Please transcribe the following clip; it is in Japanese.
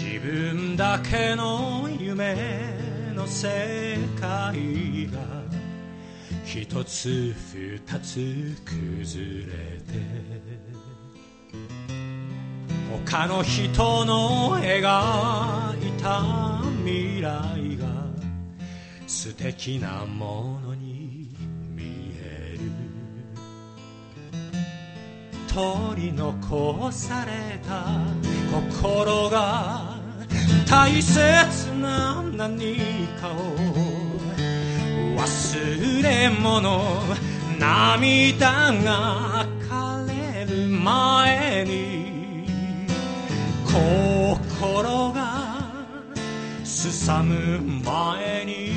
自分だけの夢の世界が一つ二つ崩れて他の人の描いた未来が素敵なものに見える。取り残された心が大切な何かを忘れ物、涙が枯れる前に心がすさむ前に